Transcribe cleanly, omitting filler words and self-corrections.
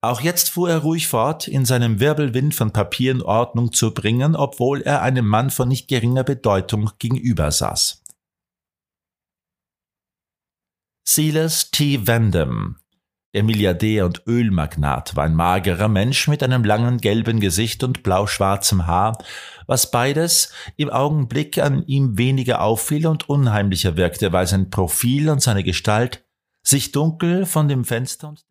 Auch jetzt fuhr er ruhig fort, in seinem Wirbelwind von Papieren Ordnung zu bringen, obwohl er einem Mann von nicht geringer Bedeutung gegenüber saß. Silas T. Vandam, der Milliardär und Ölmagnat, war ein magerer Mensch mit einem langen gelben Gesicht und blau-schwarzem Haar, was beides im Augenblick an ihm weniger auffiel und unheimlicher wirkte, weil sein Profil und seine Gestalt sich dunkel von dem Fenster und